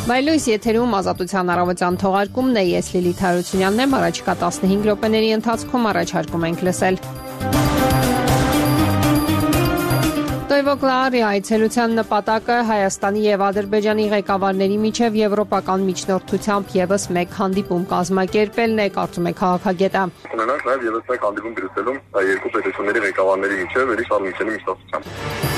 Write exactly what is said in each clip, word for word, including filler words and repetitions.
Բայլույս եթերում ազատության առավոտյան թողարկումն է, ես Լիլիթ Հարությունյանն եմ, առաջիկա տասնհինգ րոպեների ընթացքում առաջարկում ենք լսել. Տոյվոգլարի այցելության նպատակը Հայաստանի և Ադրբեջանի ղեկավարների միջև եվրոպական միջնորդությամբ ևս մեկ հանդիպում կազմակերպելն է, կարծում է քաղաքագետը. Ունենանք նաև ևս մեկ հանդիպում Բրյուսելում երկու պետությունների ղեկավարների միջև Էրիկ Շարմիչելի միջնորդությամբ.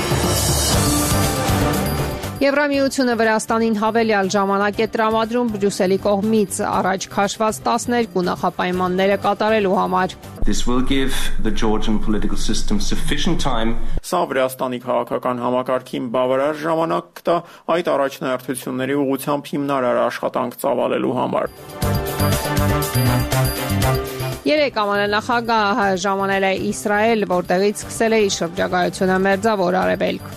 Եվրամիությունը Վրաստանին հավելյալ ժամանակ է տրամադրում Բրյուսելի կողմից առաջ քաշված տասներկու նախապայմանները կատարելու համար. This will give the Georgian political system sufficient time. Սա Վրաստանի քաղաքական համակարգին բավարար ժամանակ կտա այդ առաջնահերթությունների ուղղությամբ հիմնարար աշխատանք ծավալելու համար. Երեք ամանանախագահը ժամանել է Իսրայել, որտեղից սկսել է իր շրջագայությունը Մերձավոր Արևելք.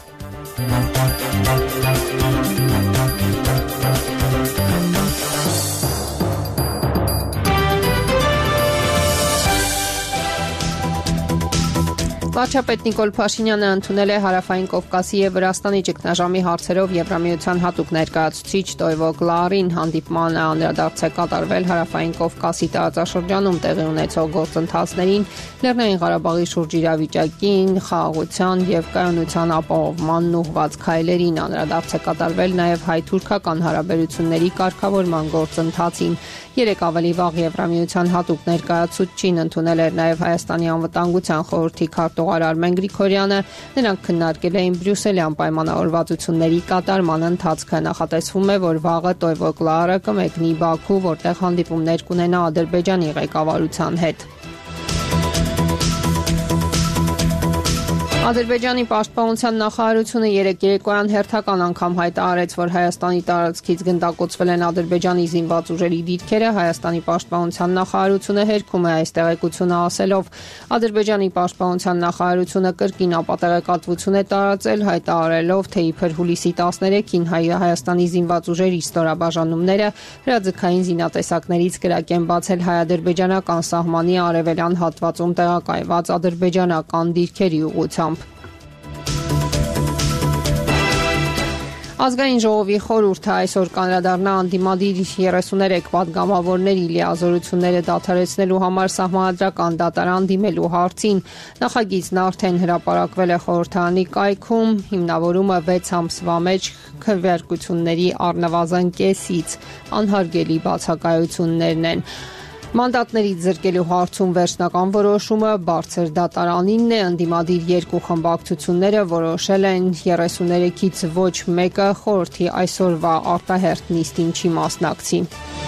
Վարչապետ Նիկոլ Փաշինյանը ընդունել է Հարավային Կովկասի և Վրաստանի ճգնաժամի հարցերով Եվրամիության հատուկ ներկայացուցիչ Տոյվոգլարին. Հանդիպմանը անդրադարձ է կատարվել Հարավային Կովկասի տարածաշրջանում տեղի ունեցող գործընթացներին, Լեռնային Ղարաբաղի շուրջ իրավիճակին, խաղաղության և կայունության ապահովմանն ուղղված քայլերին. Անդրադարձ է կատարվել նաև հայ-թուրքական հարաբերությունների կարգավորման գործընթացին. Երեք ավելի վաղ Եվրամիության հատուկ ներկայացուցչին ընդունել էր նաև Հայաստանի անվտանգության խորհրդի քարտուղար Արմեն Գրիգորյանը. Նրանք քննարկել էին Բրյուսելյան պայմանավորվածությունների կատարման ընթացքը. Նախատեսվում է, որ վաղը Տոյվոգլարը կմեկնի Բաքու, որտեղ հանդիպումներ կունենա Ադրբեջանի ղեկավարության հետ. Ադրբեջանի պաշտպանության նախարարությունը երեկ երեկոյան հերթական անգամ հայտարարեց, որ Հայաստանի տարածքից գնդակոծվել են Ադրբեջանի զինված ուժերի դիրքերը. Հայաստանի պաշտպանության նախարարությունը հերքում է այս տեղեկությունը ասելով. Ադրբեջանի պաշտպանության նախարարությունը կրկին ապատեղեկատվություն է տարածել, հայտարարելով, թե իբր հուլիսի տասներեքին Հայաստանի զինված ուժերի ստորաբաժանումները հրաձգային զինատեսակներից կրակ են բացել հայ-ադրբեջանական սահմանի արևելյան հատվածում տեղակայված ադրբեջանական դիրքերի ուղղությամբ. Ազգային ժողովի խորհուրդը այսօր կանդրադառնա անդիմադիր երեսուներեք պատգամավորների լիազորությունները դադարեցնելու համար սահմանադրական դատարան դիմելու հարցին. Նախագիծն արդեն հրապարակվել է խորհրդարանի կայքում, հիմնավորումը վեց ամսվա մեջ քվեարկությունների առնվազն կեսից անհարգելի բացակայություններն են. Մանդատներից զրկելու հարցում վերջնական որոշումը բարձր դատարանինն է. Ընդդիմադիր երկու խմբակցությունները որոշել են երեսուներեքից ոչ մեկը խորհրդի այսօրվա արտահերթ նիստին չի մասնակցի.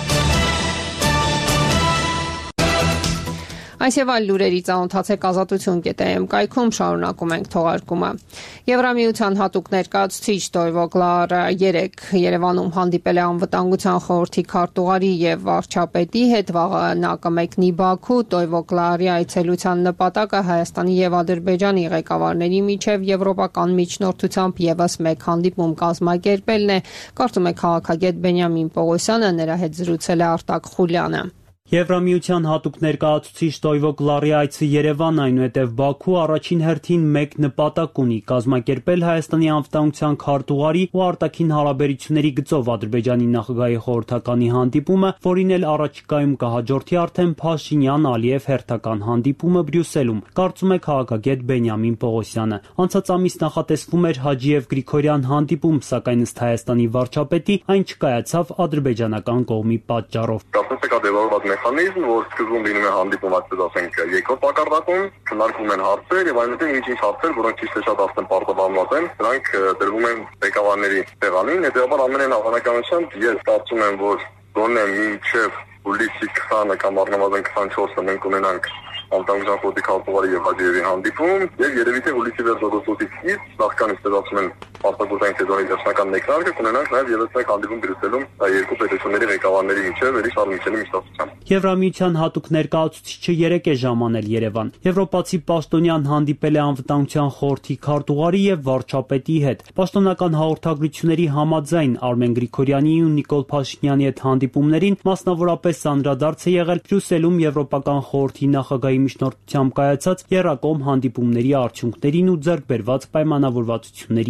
Այս եւ այլ լուրերի ծանոթացեք ազատություն կետ է էմ կայքում, շարունակում ենք թողարկումը. Եվրամիության հատուկ ներկայացուցիչ Տոյվոգլարը երեկ Երևանում հանդիպել է անվտանգության խորհրդի քարտուղարի եւ վարչապետի հետ. Վաղը նա կմեկնի Բաքու. Տոյվոգլարի այցելության նպատակը Հայաստանի եւ Ադրբեջանի ղեկավարների միջև եվրոպական միջնորդությամբ ևս մեկ հանդիպում կազմակերպելն է, կարծում է քաղաքագետ Բենյամին Պողոսյանը, նրա հետ զրուցել է Արտակ Խուլյանը. Եվրամիության հատուկ ներկայացուցիչ Տոյվոգլարի այցը Երևան, այնուհետև Բաքու առաջին հերթին մեկ նպատակ ունի՝ կազմակերպել Հայաստանի անվտանգության քարտուղարի ու արտաքին հարաբերությունների գծով Ադրբեջանի նախագահի խորհրդականի հանդիպումը, որին էլ առաջիկայում կհաջորդի արդեն Փաշինյան-Ալիև հերթական հանդիպումը Բրյուսելում, կարծում է քաղաքագետ Բենյամին Պողոսյանը. Անցած ամիս նախատեսվում էր Հաջիև-Գրիգորյան հանդիպում, սակայն ըստ Հայաստանի վարչապետի այն չկայացավ ադրբեջանական կողմի պատճառով. Մեխանիզմ, որ սկզբում լինում է հանդիպում, այսպես ասենք, երկրորդ մակարդակում, քննարկվում են հարցեր եւ այնուհետեւ ինչ-ինչ հարցեր, որոնք ճիշտ է շատ ասեն պարտավորված են, դրանք դրվում են ղեկավարների տեղանին, հետեւաբար ամենայն հավանականությամբ ես կարծում եմ, որ գոնե մինչեւ հուլիսի քսանը կամ առնվազն քսանչորսը մենք ունենանք անվտանգության խորհրդի քարտուղարի եւ Հաջիևի հանդիպում եւ երևի թե հուլիսի վերջնագործոցից նախքան ստեղծում են Պարտագործային սեզոնի վերջնական մեկնարկը կունենանք նաև ևս մեկ հանդիպում Բրյուսելում երկու պետությունների ղեկավարների միջև Էրիկ Շարմիչելի միջնորդությամբ. Եվրամիության հատուկ ներկայացուցիչը երեկ է ժամանել Երևան. Եվրոպացի պաշտոնյան հանդիպել է անվտանգության խորհրդի քարտուղարի եւ վարչապետի հետ. Պաշտոնական հաղորդագրությունների համաձայն Արմեն Գրիգորյանի ու Նիկոլ Փաշինյանի հետ հանդիպումներին մասնավորապես անդրադարձ է եղել Բրյուսելում Եվրոպական խորհրդի նախագահի միջնորդությամբ կայացած եռակողմ հանդիպումների արդյունքներին ու ձեռք բերված պայմանավորվածությունների իրականացմանը.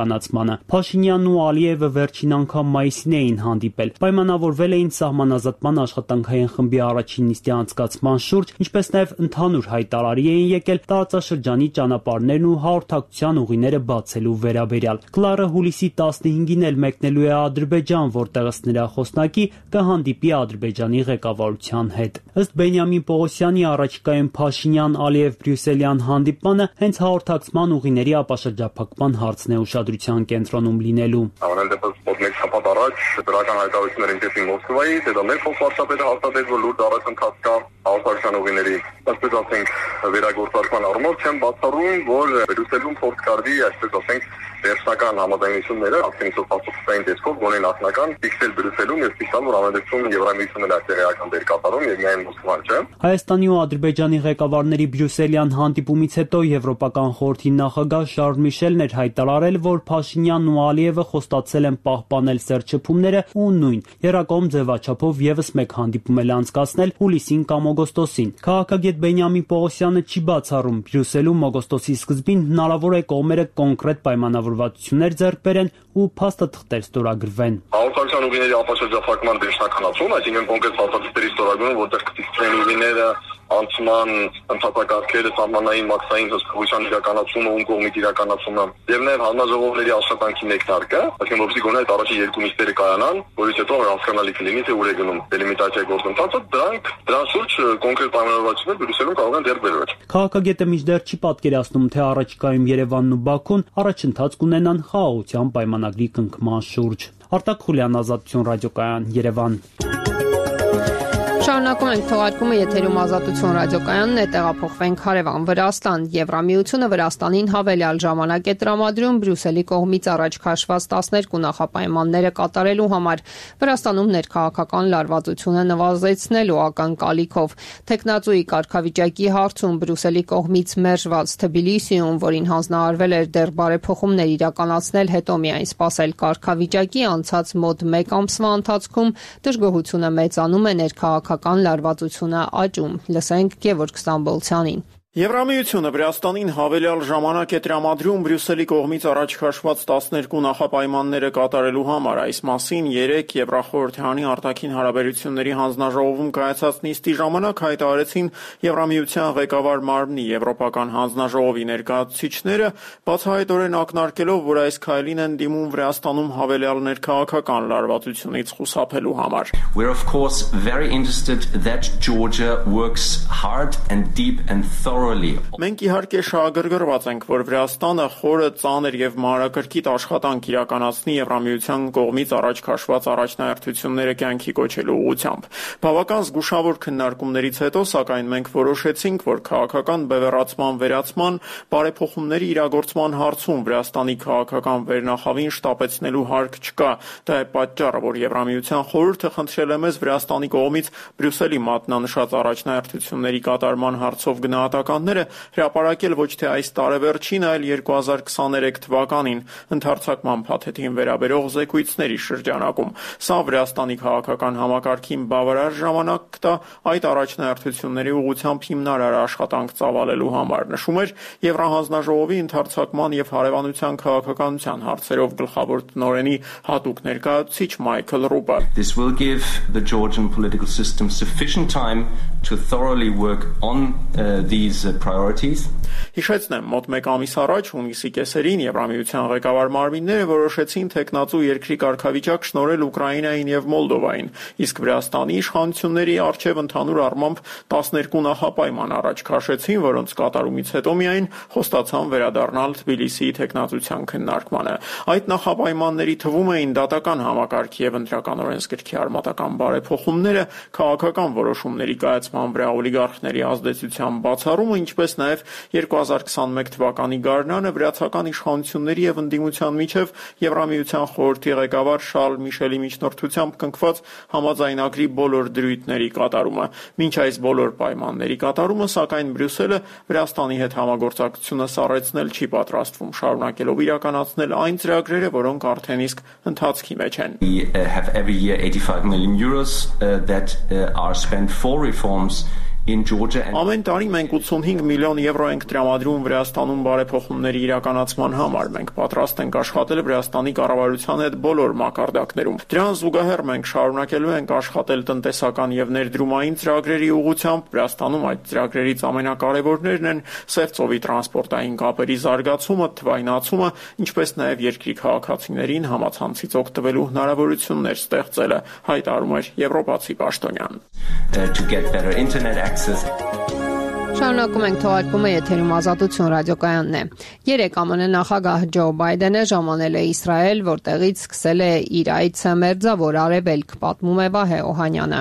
իրականացմանը։ Փաշինյանն ու Ալիևը վերջին անգամ մայիսին էին հանդիպել։ Պայմանավորվել էին սահմանազատման աշխատանքային խմբի առաջին նիստի անցկացման շուրջ, ինչպես նաև ընդհանուր հայտարարի էին եկել տարածաշրջանի ճանապարհներն ու հաղորդակցության ուղիները բացելու վերաբերյալ։ Կլարը հուլիսի տասնհինգին էլ մեկնելու է Ադրբեջան, որտեղ ըստ նրա խոսնակի կհանդիպի Ադրբեջանի ղեկավարության հետ։ Ըստ Բենյամին Պողոսյանի առաջիկայում Փաշինյան-Ալիև-Բրյուսելյան հանդիպմանը հենց հաղորդակցման ուղիների ապաշրջափակման հարցն է ուշադրության կենտրոնում լինելու։ Ամեն դեպս մեկ շաբաթ առաջ դրական հայտարարություններ ինչպես Մոսկվայի, դա մեր փոխվարշապետը հաստատեց, որ լուրջ առաջընթաց կա հաղորդակցության ուղիների, այսպես ասենք, վերագործարկման առումով չեմ բացառում, որ Բրյուսելում փորձ կարդի, այսպես ասենք, վերջնական համաձայնությունները ակտիվիստով փոխանցային տեսքով գոնե նախնական ֆիքսել Բրյուսելում եւ ֆիքսալ որ ամենեցում Եվրամիությունն է տեղական դեր կատարում եւ միայն Մոսկվան չէ։ Հայաստանի ու Ադրբեջանի ղեկավարների բրյուսելյան հանդիպումից հետո Եվրոպական խորհրդի նախագահ Շարլ Միշելն էր հայտարարել, որ Փաշինյանն ու Ալիևը խոստացել են պահպանել սերտ-շփումները ու նույն երակողմ ձևաչափով եւս մեկ հանդիպում էլ անցկացնել հուլիսին կամ օգոստոսին։ Քաղաքագետ Բենյամին Պողոսյանը չի բացառում, Բրյուսելում օգոստոսի սկզբին հնարավոր է կողմերը կոնկրետ պայմանավորվածություններ ձեռք բերեն ու փաստաթղթեր ստորագրվեն։ Հաղորդակցության ուղիների ապաշրջափակման վերջնականացում, այսինքն կոնկրետ փաստաթղթերի ստորագրումը, որտեղ կտիցնեն ուղիները անցման ընդհանրակարգերը, սահմանային մաքսային հսկողության իրականացումը, ում կողմից իրականացումը եւ նաեւ հանձնաժողովների աշխատանքի մեկնարկը, այսինքն որպեսզի գոնե այդ առաջի երկու նիստերը կայանան, որից հետո հասկանալի կլինի թե ուր է գնում դելիմիտացիայի գործընթացը, դրանք դրան շուրջ կոնկրետ պայմանավորվածություններ Բրյուսելում կարող են ձեռք բերվել։ Քաղաքագետը մինչդեռ չի պատկերացնում, թե առաջիկայում Երևանն ու Բաքուն առաջընթաց կունենան խաղաղության պայմանագրի կնքման շուրջ։ Արտակ Խուլյան, Ազատություն ռադիոկայան, Երևան։ Շարունակում ենք թողարկումը, եթերում Ազատություն ռադիոկայանն է, տեղափոխվենք հարևան Վրաստան։ Եվրամիությունը Վրաստանին հավելյալ ժամանակ է տրամադրում Բրյուսելի կողմից առաջ քաշված տասներկու նախապայմանները կատարելու համար, Վրաստանում ներքաղաքական լարվածությունը նվազեցնելու ակնկալիքով։ Թեկնածուի կարգավիճակի հարցում Բրյուսելի կողմից մերժված Թբիլիսիում, որին հանձնարարվել էր դեռ բարեփոխումներ իրականացնել, հետո միայն սպասել կարգավիճակի, անցած մոտ մեկ ամսվա ընթացքում դժգոհությունը մեծանում է, ներքաղաքական լարվածությունը աճում։ Լսենք Գևորգ Ստամբոլցյանին։ Եվրամիությունը Վրաստանին հավելյալ ժամանակ է տրամադրում Բրյուսելի կողմից առաջ քաշված տասներկու նախապայմանները կատարելու համար։ Այս մասին երեկ Եվրախորհրդարանի արտաքին հարաբերությունների հանձնաժողովում կայացած նիստի ժամանակ հայտարարեցին Եվրամիության ղեկավար մարմնի Եվրոպական հանձնաժողովի ներկայացուցիչները, բացահայտորեն ակնարկելով, որ այս քայլին են դիմում Վրաստանում հավելյալ ներքաղաքական լարվածությունից խուսափելու համար։ We're of course very interested that Georgia works hard and deep and thoroughly. Մենք իհարկե շահագրգռված ենք, որ Վրաստանը խորը, ծանր եւ մանրակրկիտ աշխատանք իրականացնի Եվրամիության կողմից առաջ քաշված առաջնահերթությունները կյանքի կոչելու ուղղությամբ։ Բավական զգուշավոր քննարկումներից հետո, սակայն մենք որոշեցինք, որ քաղաքական բևեռացման վերացման, բարեփոխումների իրագործման հարցում Վրաստանի քաղաքական վերնախավին շտապեցնելու հարկ չկա։ Դա է պատճառը, որ Եվրամիության խորհուրդը խնդրել է մեզ Վրաստանի կողմից Բրյուսելի մատնանշած առաջնահերթությունների կատարման հարցով գնահատական հրապարակել ոչ թե այս տարեվերջին, այլ երկու հազար քսաներեք թվականին ընդարձակման փաթեթին վերաբերող զեկույցների շրջանակում։ Սա Վրաստանի քաղաքական համակարգին բավարար ժամանակ կտա այդ առաջնահերթությունների ուղղությամբ հիմնարար աշխատանք ծավալելու համար, նշում էր Եվրահանձնաժողովի ընդարձակման եւ հարևանության քաղաքականության հարցերով գլխավոր տնօրենի հատուկ ներկայացուցիչ Մայքլ Ռուպը։ This will give the Georgian political system sufficient time to thoroughly work on uh, these priorities. Հիշեցնեմ, մոտ մեկ ամիս առաջ հունիսի կեսերին Եվրամիության ղեկավար մարմինները որոշեցին թեկնածու երկրի կարգավիճակ շնորհել Ուկրաինային եւ Մոլդովային, իսկ Վրաստանի իշխանությունների արչեւ ընդհանուր առմամբ տասներկու նախապայման առաջ քաշեցին, որոնց կատարումից հետո միայն խոստացան վերադառնալ Թբիլիսիի թեկնածության քննարկմանը։ Այդ նախապայմանների թվում էին դատական համակարգ եւ ընտրական օրենսգրքի արմատական բարեփոխումները, քաղաքական որոշումների կայացման վրա օլիգարխների ազդեցության բացառումը, ինչպես նաև երկու հազար քսանմեկ թվականի գարնանը վրացական իշխանությունների եւ ընդդիմության միջև Եվրամիության խորհրդի ղեկավար Շարլ Միշելի միջնորդությամբ կնքված համաձայնագրի բոլոր դրույթների կատարումը։ Մինչ այս բոլոր պայմանների կատարումը, սակայն Բրյուսելը Վրաստանի հետ համագործակցությունը սառեցնել չի պատրաստվում, շարունակելով իրականացնել այն ծրագրերը, որոնք արդեն իսկ ընթացքի մեջ են։ We have every year eighty-five million euros uh, that uh, are spent for reforms in Georgia and Ամեն տարի մենք ութսունհինգ միլիոն եվրո ենք տրամադրում Վրաստանում բարեփոխումների իրականացման համար։ Մենք պատրաստ ենք աշխատել Վրաստանի կառավարության հետ բոլոր մակարդակներում։ Դրան զուգահեռ մենք շարունակելու ենք աշխատել տնտեսական եւ ներդրումային ծրագրերի ուղղությամբ։ Վրաստանում այդ ծրագրերից ամենակարևորներն են սև ծովի տրանսպորտային կապերի զարգացումը, թվայնացումը, ինչպես նաեւ երկրի քաղաքացիներին համացանցից օգտվելու հնարավորություններ ստեղծելը, հայտարարում էր եվրոպացի պաշտոնյան։ to get better internet access. Շարունակում ենք թողարկումը եթերում Ազատություն ռադիոկայանն է։ Երեկ ԱՄՆ նախագահ Ջո Բայդենը ժամանել է Իսրայել, որտեղից սկսել է իր այցը Մերձավոր Արևելք, պատմում է Վահե Օհանյանը։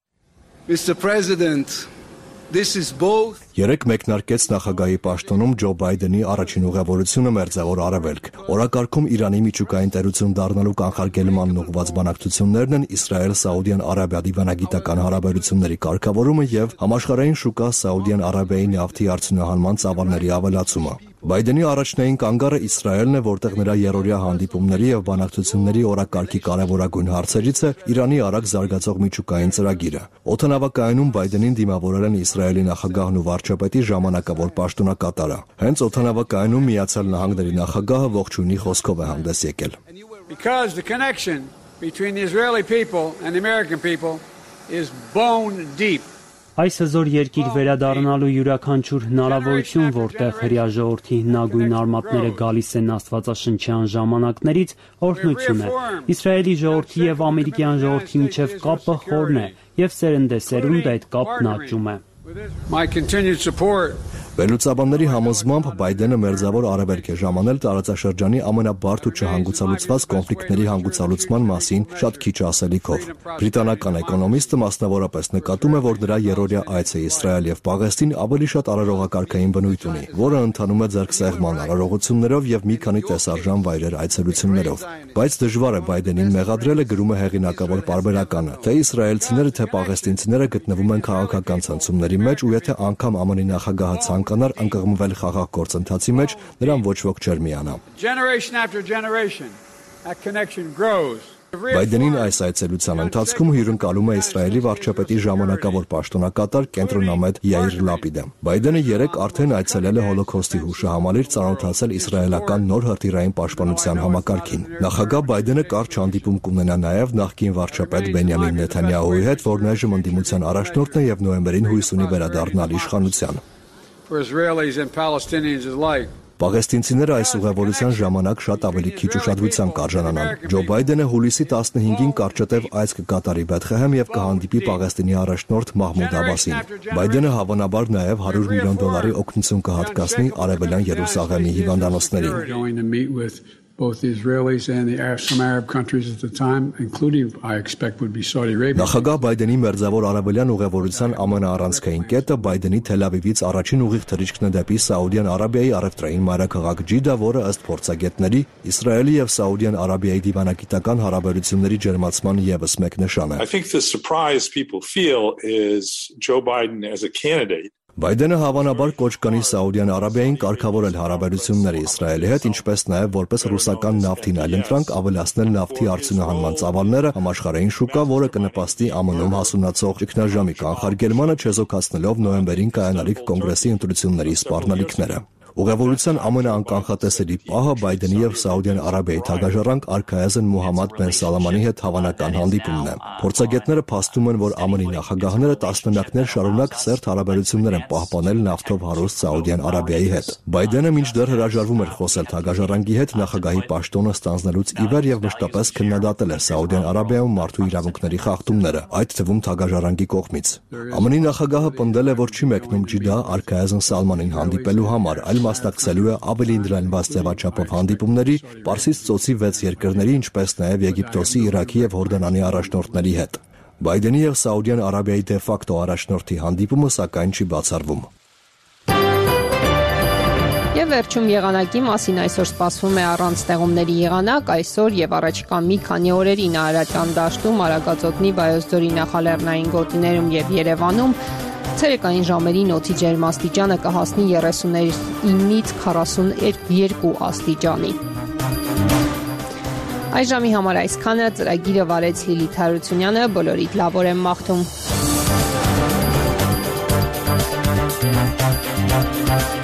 Mister President, this is both Երեկ մեկնարկեց նախագահի պաշտոնում Ջո Բայդենի առաջին ուղևորությունը Մերձավոր Արևելք։ Օրակարգում Իրանի միջուկային տերություն դառնալու կանխարգելման ուղղված բանակցություններն են Իսրայել-Սաուդյան Արաբիա դիվանագիտական հարաբերությունների կարգավորումը եւ համաշխարհային շուկա Սաուդյան Արաբիայի նավթի արդյունահանման ծավալների ավելացումը։ Բայդենի առաջնային կանգառը Իսրայելն է, որտեղ նրա երրորդյա հանդիպումների եւ բանակցությունների օրակարգի կարևորագույն հարցերից է Իրանի արագ զարգացող միջուկային ծրագիրը։ Օդանավակայանում Բայդենին դիմավորել են Իսրայելի նախագահն ու վարչապետի ժամանակավոր պաշտոնակատարը։ Հենց օդանավակայանում Միացյալ Նահանգների նախագահը ողջույնի խոսքով է հանդես եկել։ because the connection between the Israeli people and the American people is bone deep. Այս հզոր երկիր վերադառնալու յուրաքանչյուր հնարավորություն, որտեղ հրեա ժողովրդի հնագույն արմատները գալիս են աստվածաշնչյան ժամանակներից, օրհնություն է։ Իսրայելի ժողովրդի եւ ամերիկյան ժողովրդի միջև կապը խորն է եւ սերնդեսերունդ այդ կապն աճում է։ My continued support Վերլուծաբանների համոզմամբ Բայդենը Մերձավոր Արևելք է ժամանել տարածաշրջանի ամենաբարդ ու չհանգուցալուծված կոնֆլիկտների հանգուցալուծման մասին շատ քիչ ասելիքով։ Բրիտանական էկոնոմիստը մասնավորապես նկատում է, որ նրա երրորդյա այցը Իսրայել եւ Պաղեստին ավելի շատ արարողակարգային բնույթ ունի, որը ընթանում է ձեռքսեղման արարողություններով եւ մի քանի տեսարժան վայրեր այցելություններով։ Բայց դժվար է Բայդենին մեղադրելը, գրում է հեղինակավոր պարբերականը, թե իսրայելցիները, թե պաղեստինցիները գտնվում են քաղաքական ցնցումների մեջ ու եթե անգամ ԱՄՆ նախագահը կանար անկղմվել խաղաղ գործընթացի մեջ, նրան ոչ ոք չեր միանա։ generation after generation that connection grows. Բայդենին այս այցելության ընթացքում հյուրընկալում է Իսրայելի վարչապետի ժամանակավոր պաշտոնակատար կենտրոնամետ Յայիր Լապիդը։ Բայդենը երեկ արդեն այցելել է Հոլոքոստի հուշահամալիր ծանոթացել իսրայելական նոր հրթիռային պաշտպանության համակարգին։ Նախագահ Բայդենը կարճ հանդիպում կունենա նաև նախկին վարչապետ Բենյամին Նեթանյահուի հետ, որն այժմ ընդդիմության առաջնորդն է եւ նոյեմբերին հույս ունի վերադառնալ իշխանության։ For Israelis and Palestinians alike. Պաղեստինցիները այս ուղևորության ժամանակ շատ ավելի քիչ ուշադրության կարժանանան։ Ջո Բայդենը հուլիսի տասնհինգին կարճատև այց կկատարի Բեթլեհեմ եւ կհանդիպի Պաղեստինի առաջնորդ Մահմուդ Աբասին։ Բայդենը հավանաբար նաեւ հարյուր միլիոն դոլարի օգնություն կհատկացնի Արևելյան Երուսաղեմի հիվանդանոցներին։ Both the Israelis and the Arab, some Arab countries at the time, including, I expect, would be Saudi Arabia. Նախագահ Բայդենի Մերձավոր Արևելյան ուղևորության ամենաառանցքային կետը Բայդենի Թել Ավիվից առաջին ուղիղ թռիչքն է դեպի Սաուդյան Արաբիայի առևտրային մայրաքաղաք Ջիդա, որը ըստ փորձագետների Իսրայելի եւ Սաուդյան Արաբիայի դիվանագիտական հարաբերությունների ջերմացման եւս մեկ նշան է։ I think the surprise people feel is Joe Biden as a candidate. Բայդենը հավանաբար կոչ կանի Սաուդյան Արաբիային կարգավորել հարաբերությունները Իսրայելի հետ, ինչպես նաև որպես ռուսական նավթին այլընտրանք ավելացնել նավթի արդյունահանման ծավալները համաշխարհային շուկա, որը կնպաստի ԱՄՆ-ում հասունացող ճգնաժամի կանխարգելմանը, չեզոքացնելով նոյեմբերին կայանալիք կոնգրեսի ընտրությունների սպառնալիքները։ Ուղևորության ամենաանկանխատեսելի պահը Բայդենի եւ Սաուդյան Արաբիայի թագաժառանգ արքայազն Մուհամմադ բեն Սալամանի հետ հավանական հանդիպումն է։ Փորձագետները փաստում են, որ ԱՄՆ-ի նախագահները տասնամյակներ շարունակ սերտ հարաբերություններ են պահպանել նավթով հարուստ Սաուդյան Արաբիայի հետ։ Բայդենը մինչդեռ հրաժարվում էր խոսել թագաժառանգի հետ նախագահի պաշտոնը ստանձնելուց ի վեր եւ մշտապես քննադատել է Սաուդյան Արաբիայում մարդու իրավունքների խախտումները, այդ թվում թագաժառանգի կողմից։ ԱՄՆ-ի նախագահը պնդել է, որ չի մեկնում Ջիդա արքայազն Սալմանին հանդիպելու համար, այլ մասնակցելու է ավելի ընդլայնված ձևաչափով հանդիպումների Պարսից ծոցի վեց երկրների, ինչպես նաև Եգիպտոսի, Իրաքի եւ Հորդանանի առաջնորդների հետ։ Բայդենի եւ Սաուդյան Արաբիայի դե ֆակտո առաջնորդի հանդիպումը սակայն չի բացառվում։ Եվ վերջում եղանակի մասին այսօր սպասվում է առանց ստեղումների եղանակ, այսօր եւ առաջիկա մի քանի օրերին Արարատյան դաշտում, Արագածոտնի, Վայոց ձորի նախալեռնային գոտիներում եւ Երևանում ցերեկային ժամերին օդի ջերմաստիճանը կհասնի երեսունինից քառասունյոթ աստիճանի։ Այս ժամի համար այսքանը, ծրագիրը վարեց Լիլիթ Հարությունյանը, բոլորիդ լավ օր եմ մաղթում։ Thank you.